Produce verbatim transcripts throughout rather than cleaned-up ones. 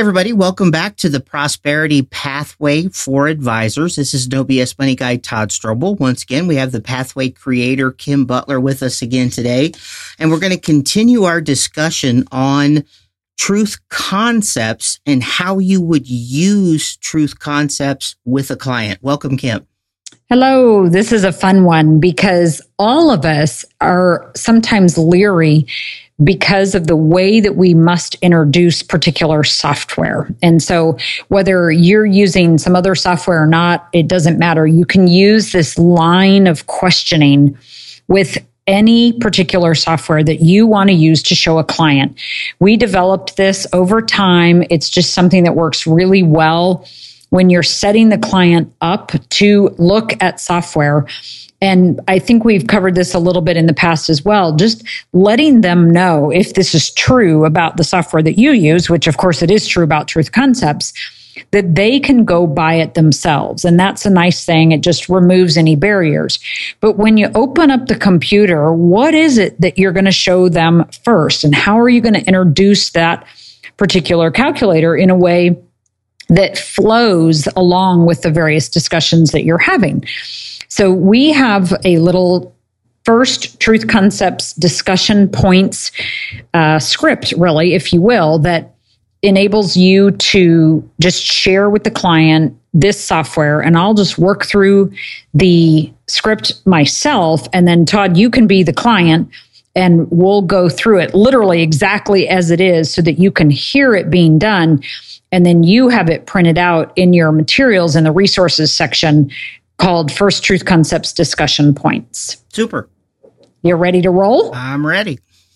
everybody, welcome back to the Prosperity Pathway for Advisors. This is No B S Money Guy Todd Strobel. Once again, we have the Pathway creator, Kim Butler, with us again today. And we're going to continue our discussion on truth concepts and how you would use truth concepts with a client. Welcome, Kim. Hello. This is a fun one because all of us are sometimes leery because of the way that we must introduce particular software. And so whether you're using some other software or not, it doesn't matter. You can use this line of questioning with any particular software that you want to use to show a client. We developed this over time. It's just something that works really well when you're setting the client up to look at software. And I think we've covered this a little bit in the past as well, just letting them know if this is true about the software that you use, which of course it is true about Truth Concepts, that they can go buy it themselves. And that's a nice thing. It just removes any barriers. But when you open up the computer, what is it that you're going to show them first? And how are you going to introduce that particular calculator in a way that flows along with the various discussions that you're having? So we have a little first Truth Concepts discussion points uh, script, really, if you will, that enables you to just share with the client this software. And I'll just work through the script myself. And then, Todd, you can be the client and we'll go through it literally exactly as it is so that you can hear it being done. And then you have it printed out in your materials in the resources section called First Truth Concepts Discussion Points. Super. You're ready to roll? I'm ready.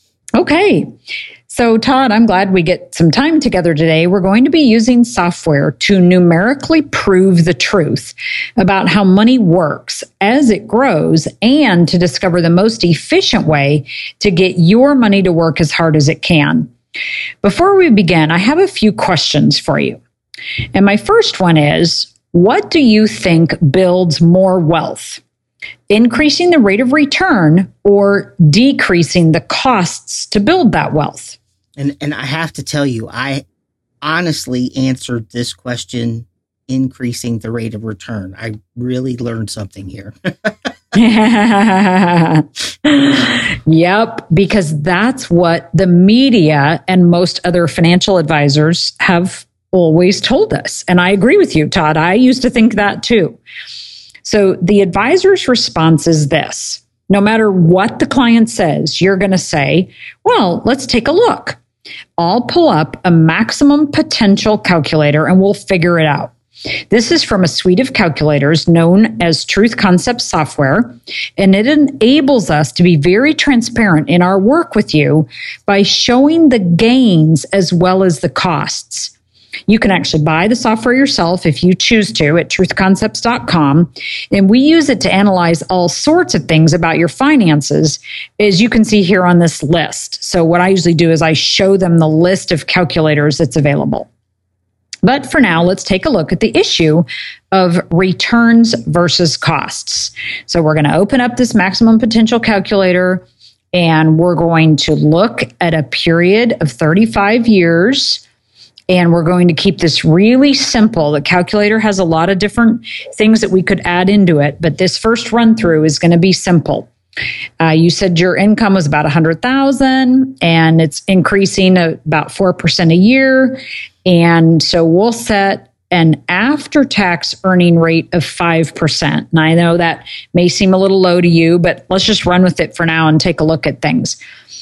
Okay. So, Todd, I'm glad we get some time together today. We're going to be using software to numerically prove the truth about how money works as it grows and to discover the most efficient way to get your money to work as hard as it can. Before we begin, I have a few questions for you. And my first one is, what do you think builds more wealth? Increasing the rate of return or decreasing the costs to build that wealth? And and I have to tell you, I honestly answered this question, increasing the rate of return. I really learned something here. Yep, because that's what the media and most other financial advisors have always told us. And I agree with you, Todd. I used to think that too. So the advisor's response is this. No matter what the client says, you're going to say, well, let's take a look. I'll pull up a maximum potential calculator and we'll figure it out. This is from a suite of calculators known as Truth Concepts software, and it enables us to be very transparent in our work with you by showing the gains as well as the costs. You can actually buy the software yourself if you choose to at truth concepts dot com. And we use it to analyze all sorts of things about your finances, as you can see here on this list. So what I usually do is I show them the list of calculators that's available. But for now, let's take a look at the issue of returns versus costs. So we're going to open up this maximum potential calculator and we're going to look at a period of thirty-five years. And we're going to keep this really simple. The calculator has a lot of different things that we could add into it, but this first run through is going to be simple. Uh, you said your income was about one hundred thousand dollars and it's increasing about four percent a year. And so we'll set an after-tax earning rate of five percent. And I know that may seem a little low to you, but let's just run with it for now and take a look at things.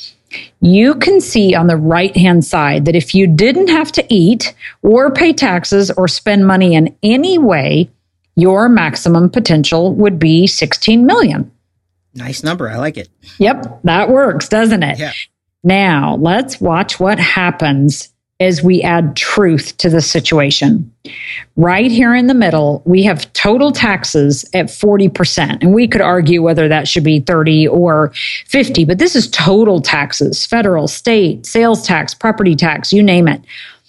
You can see on the right-hand side that if you didn't have to eat or pay taxes or spend money in any way, your maximum potential would be sixteen million dollars. Nice number. I like it. Yep, that works, doesn't it? Yeah. Now, let's watch what happens as we add truth to the situation. Right here in the middle, we have total taxes at forty percent. And we could argue whether that should be thirty or fifty, but this is total taxes, federal, state, sales tax, property tax, you name it.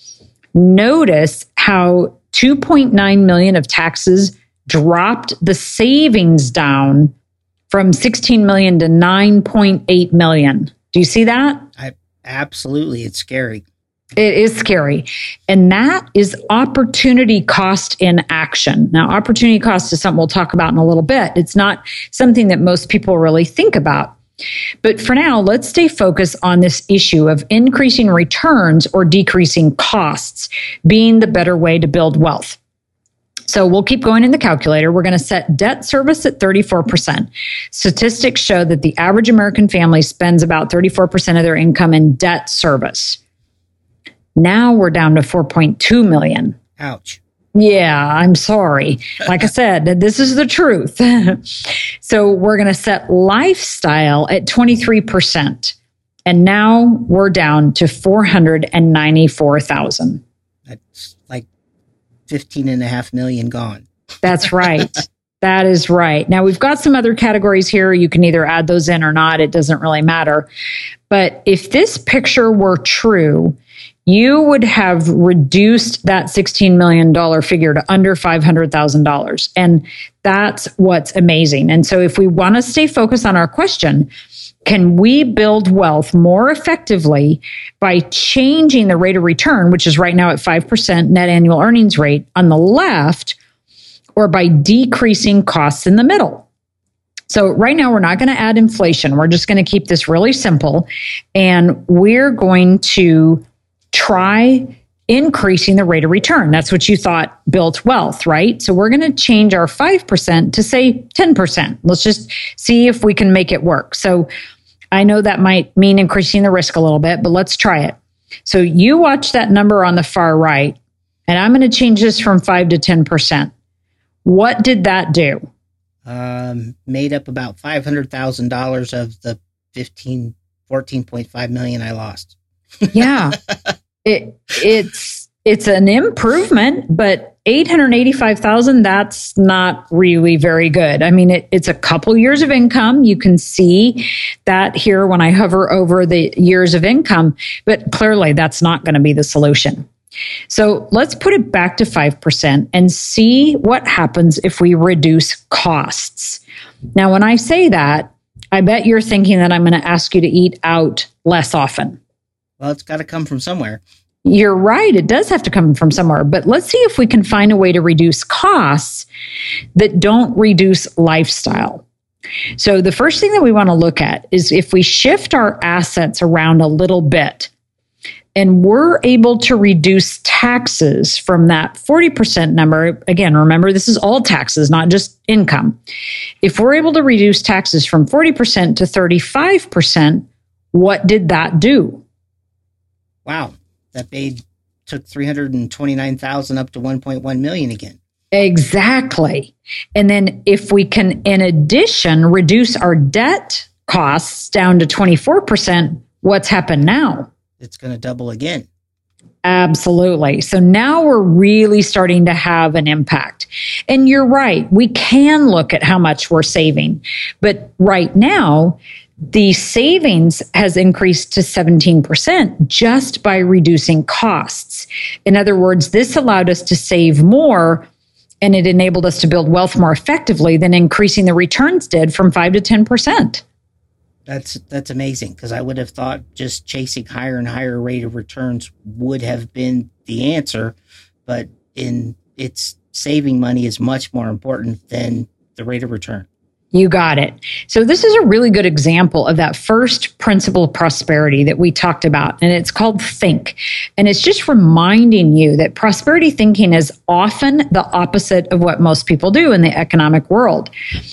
Notice how two point nine million of taxes dropped the savings down from sixteen million to nine point eight million. Do you see that? I absolutely. It's scary. It is scary. And that is opportunity cost in action. Now, opportunity cost is something we'll talk about in a little bit. It's not something that most people really think about. But for now, let's stay focused on this issue of increasing returns or decreasing costs being the better way to build wealth. So we'll keep going in the calculator. We're going to set debt service at thirty-four percent. Statistics show that the average American family spends about thirty-four percent of their income in debt service. Now we're down to four point two million. Ouch. Yeah, I'm sorry. Like I said, this is the truth. So we're going to set lifestyle at twenty-three percent. And now we're down to four hundred ninety-four thousand. That's like fifteen and a half million gone. That's right. That is right. Now we've got some other categories here. You can either add those in or not. It doesn't really matter. But if this picture were true, you would have reduced that sixteen million dollars figure to under five hundred thousand dollars. And that's what's amazing. And so if we want to stay focused on our question, can we build wealth more effectively by changing the rate of return, which is right now at five percent net annual earnings rate on the left, or by decreasing costs in the middle? So right now, we're not going to add inflation. We're just going to keep this really simple. And we're going to try increasing the rate of return. That's what you thought built wealth, right? So we're going to change our five percent to say ten percent. Let's just see if we can make it work. So I know that might mean increasing the risk a little bit, but let's try it. So you watch that number on the far right, and I'm going to change this from five to ten percent. What did that do? Um, made up about five hundred thousand dollars of the fifteen, fourteen point five million I lost. Yeah. It, it's it's an improvement, but eight hundred eighty-five thousand dollars, that's not really very good. I mean, it, it's a couple years of income. You can see that here when I hover over the years of income, but clearly that's not going to be the solution. So let's put it back to five percent and see what happens if we reduce costs. Now, when I say that, I bet you're thinking that I'm going to ask you to eat out less often. Well, it's got to come from somewhere. You're right. It does have to come from somewhere. But let's see if we can find a way to reduce costs that don't reduce lifestyle. So the first thing that we want to look at is if we shift our assets around a little bit and we're able to reduce taxes from that forty percent number. Again, remember, this is all taxes, not just income. If we're able to reduce taxes from forty percent to thirty-five percent, what did that do? Wow, that made took three hundred twenty-nine thousand up to one point one million again. Exactly. And then if we can, in addition, reduce our debt costs down to twenty-four percent, what's happened now? It's going to double again. Absolutely. So now we're really starting to have an impact. And you're right. We can look at how much we're saving. But right now, the savings has increased to seventeen percent just by reducing costs. In other words, this allowed us to save more, and it enabled us to build wealth more effectively than increasing the returns did from five to ten percent. That's that's amazing, because I would have thought just chasing higher and higher rate of returns would have been the answer, but in it's saving money is much more important than the rate of return. You got it. So this is a really good example of that first principle of prosperity that we talked about, and it's called think. And it's just reminding you that prosperity thinking is often the opposite of what most people do in the economic world.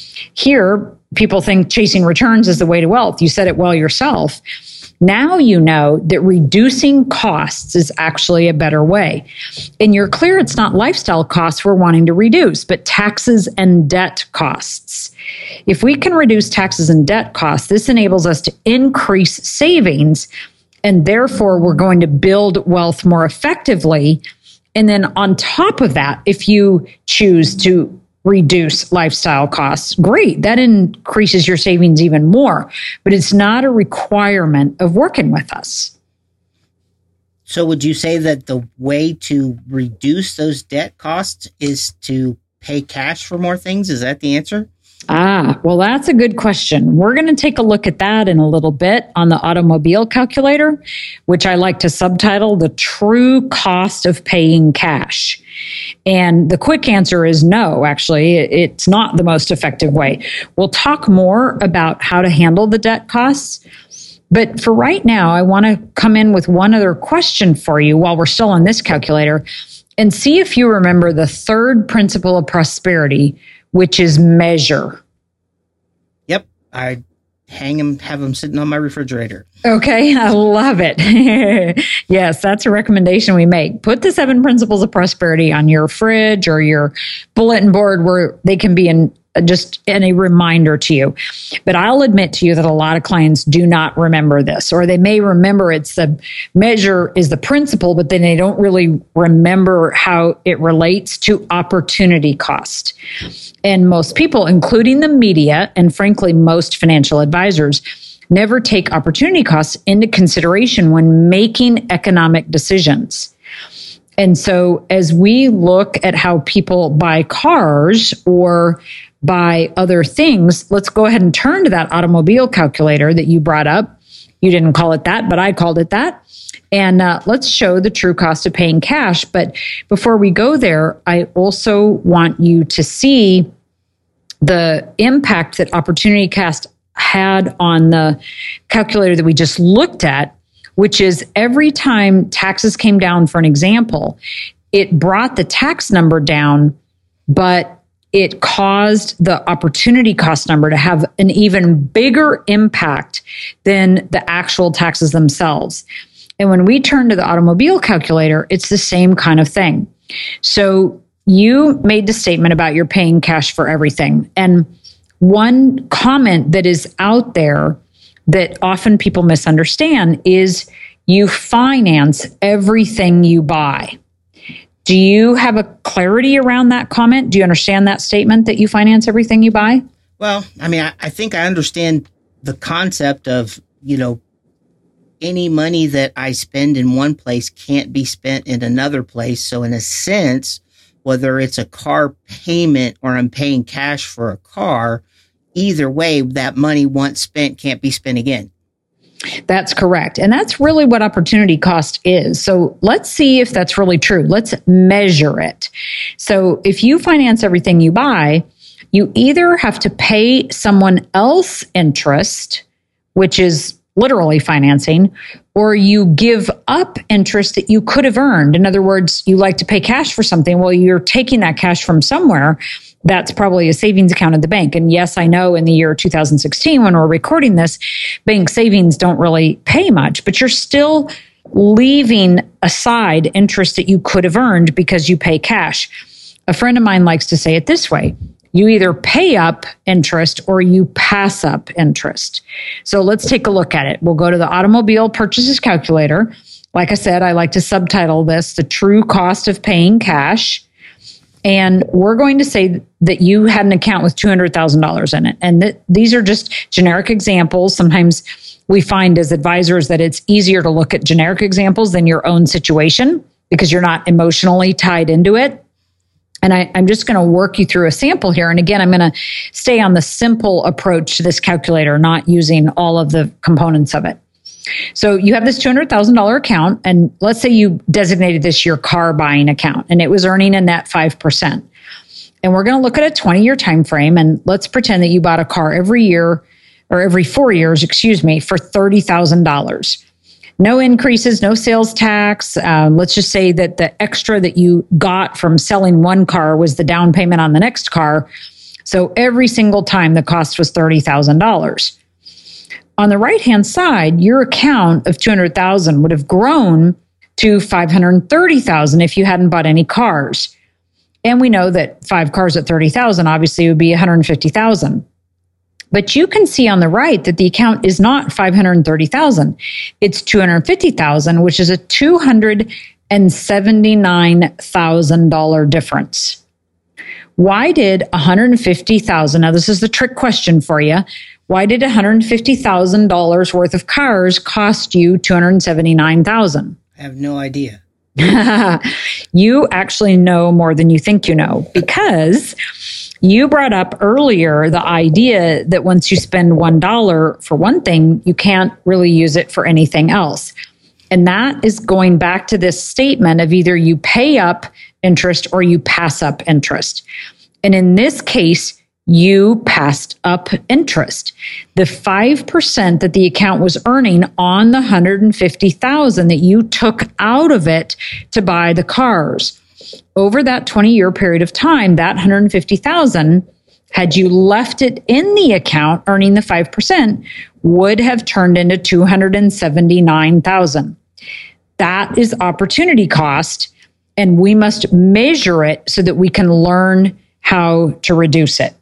Here, people think chasing returns is the way to wealth. You said it well yourself. Now you know that reducing costs is actually a better way. And you're clear it's not lifestyle costs we're wanting to reduce, but taxes and debt costs. If we can reduce taxes and debt costs, this enables us to increase savings, and therefore we're going to build wealth more effectively. And then on top of that, if you choose to reduce lifestyle costs, great. That increases your savings even more, but it's not a requirement of working with us. So would you say that the way to reduce those debt costs is to pay cash for more things? Is that the answer? Ah, well, that's a good question. We're going to take a look at that in a little bit on the automobile calculator, which I like to subtitle The True Cost of Paying Cash. And the quick answer is no, actually, it's not the most effective way. We'll talk more about how to handle the debt costs. But for right now, I want to come in with one other question for you while we're still on this calculator and see if you remember the third principle of prosperity, which is measure. Yep. I hang them, have them sitting on my refrigerator. Okay. I love it. Yes, that's a recommendation we make. Put the seven principles of prosperity on your fridge or your bulletin board where they can be in just in a reminder to you. But I'll admit to you that a lot of clients do not remember this, or they may remember it's the measure is the principle, but then they don't really remember how it relates to opportunity cost. And most people, including the media, and frankly, most financial advisors, never take opportunity costs into consideration when making economic decisions. And so as we look at how people buy cars or buy other things, let's go ahead and turn to that automobile calculator that you brought up. You didn't call it that, but I called it that. And uh, let's show the true cost of paying cash. But before we go there, I also want you to see the impact that opportunity cost had on the calculator that we just looked at, which is every time taxes came down, for an example, it brought the tax number down, but it caused the opportunity cost number to have an even bigger impact than the actual taxes themselves. And when we turn to the automobile calculator, it's the same kind of thing. So you made the statement about you're paying cash for everything. And one comment that is out there that often people misunderstand is you finance everything you buy. Do you have a clarity around that comment? Do you understand that statement that you finance everything you buy? Well, I mean, I, I think I understand the concept of, you know, any money that I spend in one place can't be spent in another place. So in a sense, whether it's a car payment or I'm paying cash for a car, either way, that money once spent can't be spent again. That's correct. And that's really what opportunity cost is. So let's see if that's really true. Let's measure it. So if you finance everything you buy, you either have to pay someone else interest, which is literally financing, or you give up interest that you could have earned. In other words, you like to pay cash for something. Well, you're taking that cash from somewhere. That's probably a savings account at the bank. And yes, I know in the year two thousand sixteen, when we're recording this, bank savings don't really pay much, but you're still leaving aside interest that you could have earned because you pay cash. A friend of mine likes to say it this way: you either pay up interest or you pass up interest. So let's take a look at it. We'll go to the automobile purchases calculator. Like I said, I like to subtitle this The True Cost of Paying Cash. And we're going to say that you had an account with two hundred thousand dollars in it. And that these are just generic examples. Sometimes we find as advisors that it's easier to look at generic examples than your own situation because you're not emotionally tied into it. And I, I'm just going to work you through a sample here. And again, I'm going to stay on the simple approach to this calculator, not using all of the components of it. So you have this two hundred thousand dollars account, and let's say you designated this your car buying account, and it was earning a net five percent. And we're going to look at a twenty-year time frame, and let's pretend that you bought a car every year, or every four years, excuse me, for thirty thousand dollars. No increases, no sales tax. Uh, let's just say that the extra that you got from selling one car was the down payment on the next car. So every single time the cost was thirty thousand dollars. On the right-hand side, your account of two hundred thousand dollars would have grown to five hundred thirty thousand dollars if you hadn't bought any cars. And we know that five cars at thirty thousand dollars obviously would be one hundred fifty thousand dollars. But you can see on the right that the account is not five hundred thirty thousand dollars. It's two hundred fifty thousand dollars, which is a two hundred seventy-nine thousand dollars difference. Why did one hundred fifty thousand dollars, now this is the trick question for you, why did one hundred fifty thousand dollars worth of cars cost you two hundred seventy-nine thousand dollars? I have no idea. You actually know more than you think you know, because You brought up earlier the idea that once you spend one dollar for one thing, you can't really use it for anything else. And that is going back to this statement of either you pay up interest or you pass up interest. And in this case, you passed up interest. The five percent that the account was earning on the one hundred fifty thousand dollars that you took out of it to buy the cars. Over that twenty-year period of time, that one hundred fifty thousand dollars, had you left it in the account earning the five percent, would have turned into two hundred seventy-nine thousand dollars. That is opportunity cost, and we must measure it so that we can learn how to reduce it.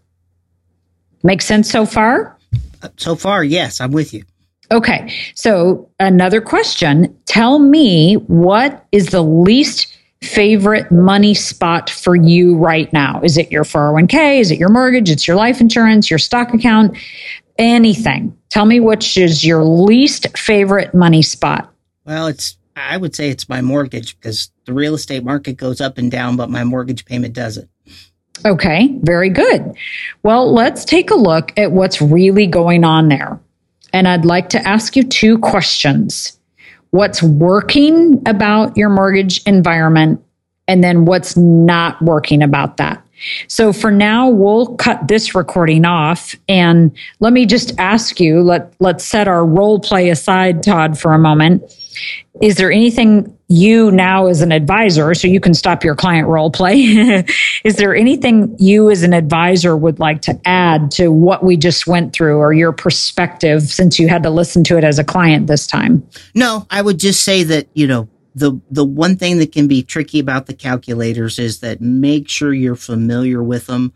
Make sense so far? So far, yes, I'm with you. Okay, so another question. Tell me, what is the least favorite money spot for you right now? Is it your four oh one k? Is it your mortgage? It's your life insurance, your stock account, anything. Tell me which is your least favorite money spot. Well, it's I would say it's my mortgage, because the real estate market goes up and down, but my mortgage payment doesn't. Okay, very good. Well, let's take a look at what's really going on there. And I'd like to ask you two questions. What's working about your mortgage environment, and then what's not working about that? So for now, we'll cut this recording off, and let me just ask you, let, let's set our role play aside, Todd, for a moment. Is there anything you now as an advisor, so you can stop your client role play, is there anything you as an advisor would like to add to what we just went through, or your perspective, since you had to listen to it as a client this time? No, I would just say that, you know, the the one thing that can be tricky about the calculators is that make sure you're familiar with them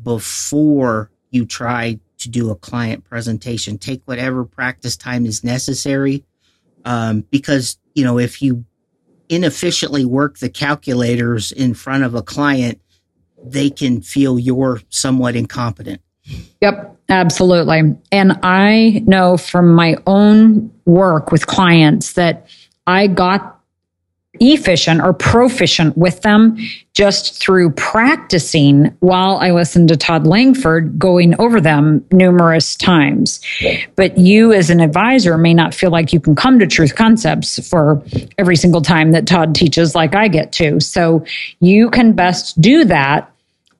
before you try to do a client presentation. Take whatever practice time is necessary, um, because, you know, if you inefficiently work the calculators in front of a client, they can feel you're somewhat incompetent. Yep, absolutely. And I know from my own work with clients that I got efficient or proficient with them just through practicing while I listened to Todd Langford going over them numerous times. But you as an advisor may not feel like you can come to Truth Concepts for every single time that Todd teaches like I get to. So you can best do that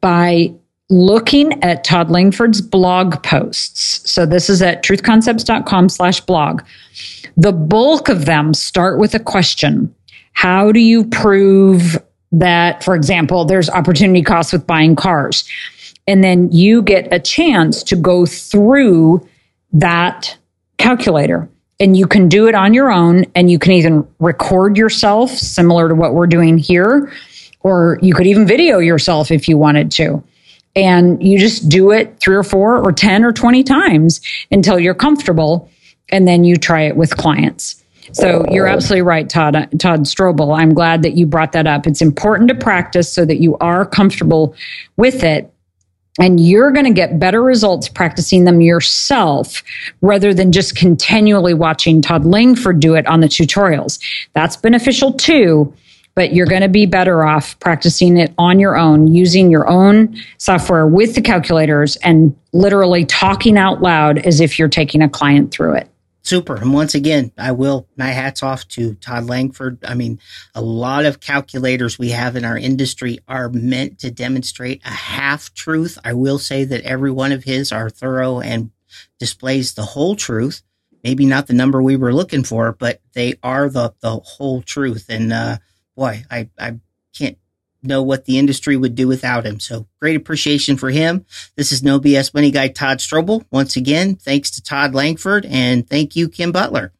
by looking at Todd Langford's blog posts. So this is at truthconcepts.com slash blog. The bulk of them start with a question. How do you prove that, for example, there's opportunity costs with buying cars? And then you get a chance to go through that calculator. And you can do it on your own, and you can even record yourself, similar to what we're doing here, or you could even video yourself if you wanted to. And you just do it three or four or ten or twenty times until you're comfortable, and then you try it with clients. So you're absolutely right, Todd, Todd Strobel. I'm glad that you brought that up. It's important to practice so that you are comfortable with it. And you're going to get better results practicing them yourself rather than just continually watching Todd Langford do it on the tutorials. That's beneficial too, but you're going to be better off practicing it on your own, using your own software with the calculators and literally talking out loud as if you're taking a client through it. Super. And once again, I will, my hat's off to Todd Langford. I mean, a lot of calculators we have in our industry are meant to demonstrate a half truth. I will say that every one of his are thorough and displays the whole truth. Maybe not the number we were looking for, but they are the, the whole truth. And uh, boy, I, I can't know what the industry would do without him. So great appreciation for him. This is No B S Money Guy Todd Strobel. Once again, thanks to Todd Langford, and thank you, Kim Butler.